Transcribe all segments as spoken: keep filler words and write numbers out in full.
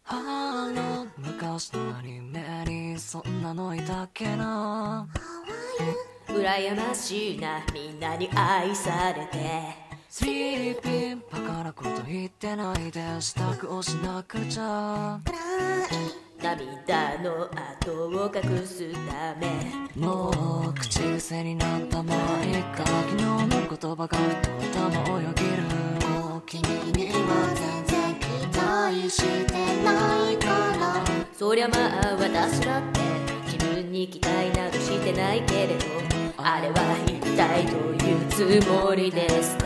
あの昔のアニメにそんなのいたっけな。 羨ましいな、みんなに愛されて。 スリーピーバカなこと言ってないで支度をしなくちゃ。 涙の跡を隠すためもう口癖になったまあいっか。昨日の言葉がふと頭をよぎる。もう君には全然期待してないから。 そりゃまあ私だって自分に期待などしてないけれど、あれは一体どういうつもりですか。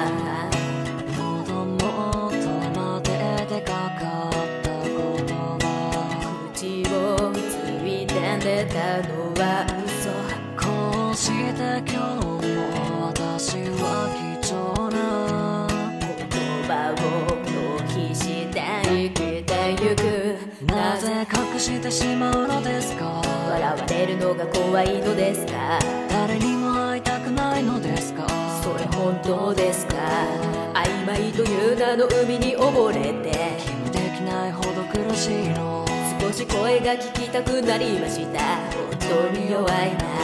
喉元まで出かかった言葉、 口をついて出たのは嘘。 こうして今日も私は貴重な言葉を浪費して生きてゆく。 なぜ隠してしまうのですか。 笑われるのが怖いのですか。 誰にも会いたくないのですか。 それ本当ですか。曖昧という名の海に溺れて気もできないほど苦しいの。 少し声が聞きたくなりました。本当に弱いな。